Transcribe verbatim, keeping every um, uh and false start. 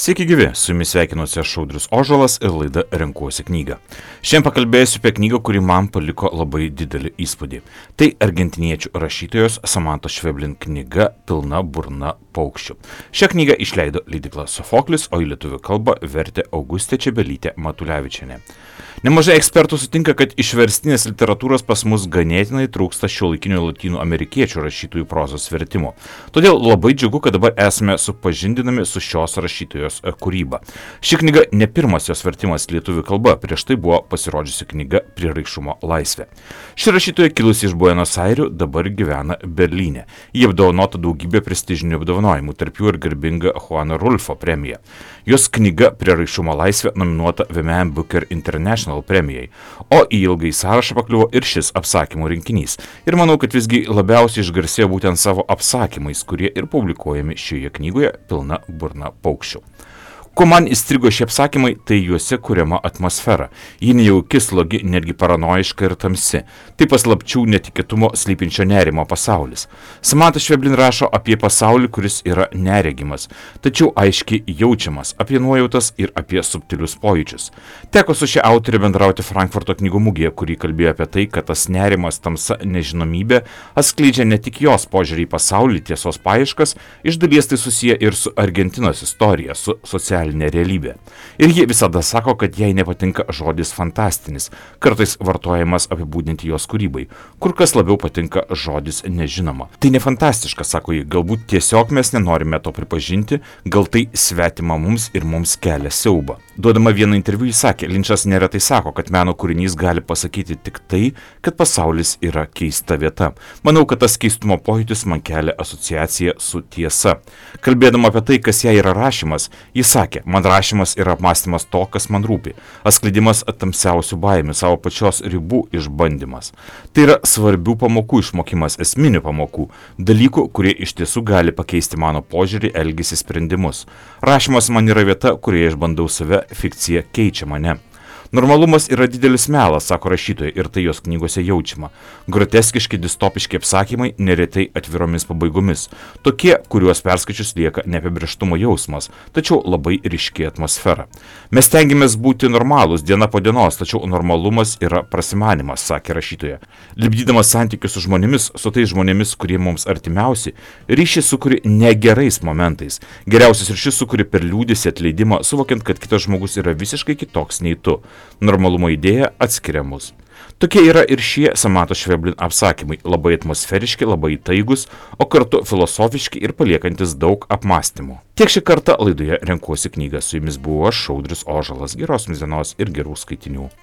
Sveiki gyvi, su jumis sveikinuosi aš Audrius Ožalas ir laida Renkuosi knygą. Šiandien pakalbėsiu apie knygą, kuri man paliko labai didelį įspūdį. Tai argentiniečių rašytojos Samantos Šveblin knyga Pilna burna paukščių. Šią knygą išleido leidykla Sofoklis, o į lietuvių kalbą vertė Augustė Čebelytė Matulevičienė. Nemažai ekspertų sutinka, kad išverstinės literatūros pas mus ganėtinai trūksta šiuolaikinių lotynų amerikiečių rašytojų prozos vertimo. Todėl labai džiugu, kad dabar esame supažindinami su šios rašytojos kūryba. Ši knyga ne pirmas jos vertimas lietuvių kalba, prieš tai buvo pasirodžiusi knyga Prieraišumo laisvė. Ši rašytoja kilusi iš Buenos Airių, dabar gyvena Berlyne. Ji apdovanota daugybė prestižinių apdovanojimų, tarp jų ir garbinga Juano Rulfo premija. Jos knyga Prieraišumo laisvė nominuota The Man Booker International premijai, o į ilgai sąrašą pakliuvo ir šis apsakymų rinkinys. Ir manau, kad visgi labiausiai išgarsėjo būtent savo apsakymais, kurie ir publikuojami šioje knygoje Pilna burna paukščių. Ko man įstrigo šie apsakymai, tai juose kuriama atmosfera. Ji nejauki, slogi, netgi paranojiška ir tamsi. Tai paslapčių netikėtumo slypinčio nerimo pasaulis. Samanta Šveblin rašo apie pasaulį, kuris yra neregimas, tačiau aiškiai jaučiamas, apie nuojautas ir apie subtilius pojūčius. Teko su šia autorė bendrauti Frankfurto knygų mugėje, kuri kalbėjo apie tai, kad tas nerimas, tamsa, nežinomybė atskleidžia ne tik jos požiūrį į pasaulį, tiesos paieškas, iš dalies tai susiję ir su Argentinos istorija, su socialinė realybė. Ir ji visada sako, kad jai nepatinka žodis fantastinis, kartais vartojamas apibūdinti jos kūrybai, kur kas labiau patinka žodis nežinoma. Tai ne fantastiška, sako ji, galbūt tiesiog mes nenorime to pripažinti, gal tai svetima mums ir mums kelia siaubą. Duodama vieną interviu jis sakė, Linčas neretai sako, kad meno kūrinys gali pasakyti tik tai, kad pasaulis yra keista vieta. Manau, kad tas keistumo pojūtis man kelia asociaciją su tiesa. Kalbėdama apie tai, kas jai yra rašymas, jis sakė, man rašymas yra apmąstymas to, kas man rūpi, atskleidimas tamsiausių baimių, savo pačios ribų išbandymas. Tai yra svarbių pamokų išmokimas, esminių pamokų, dalykų, kurie iš tiesų gali pakeisti mano požiūrį, elgesį, sprendimus. Rašymas man yra vieta, kurioje išbandau save, fikcija keičia mane. Normalumas yra didelis melas, sako rašytoja, ir tai jos knygose jaučiama. Groteskiški, distopiški apsakymai neretai atviromis pabaigomis. Tokie, kuriuos perskaičius lieka neapibrėžtumo jausmas, tačiau labai ryški atmosfera. Mes stengiamės būti normalūs diena po dienos, tačiau normalumas yra prasimanimas, sakė rašytoja. Lipdydamas santykius su žmonėmis, su tais žmonėmis, kurie mums artimiausi, ryšį sukuri ne gerais momentais. Geriausias ryšys sukuri per liūdesį, atleidimą, suvokiant, kad kitas žmogus yra visiškai kitoks nei tu. Normalumo idėja atskiria mus. Tokie yra ir šie Samantos Šveblin apsakymai, labai atmosferiški, labai įtaigus, o kartu filosofiški ir paliekantis daug apmąstymų. Tiek šį kartą laidoje Renkuosi knygą, su jumis buvo aš, Audrius Ožalas. Geros jums dienos ir gerų skaitinių.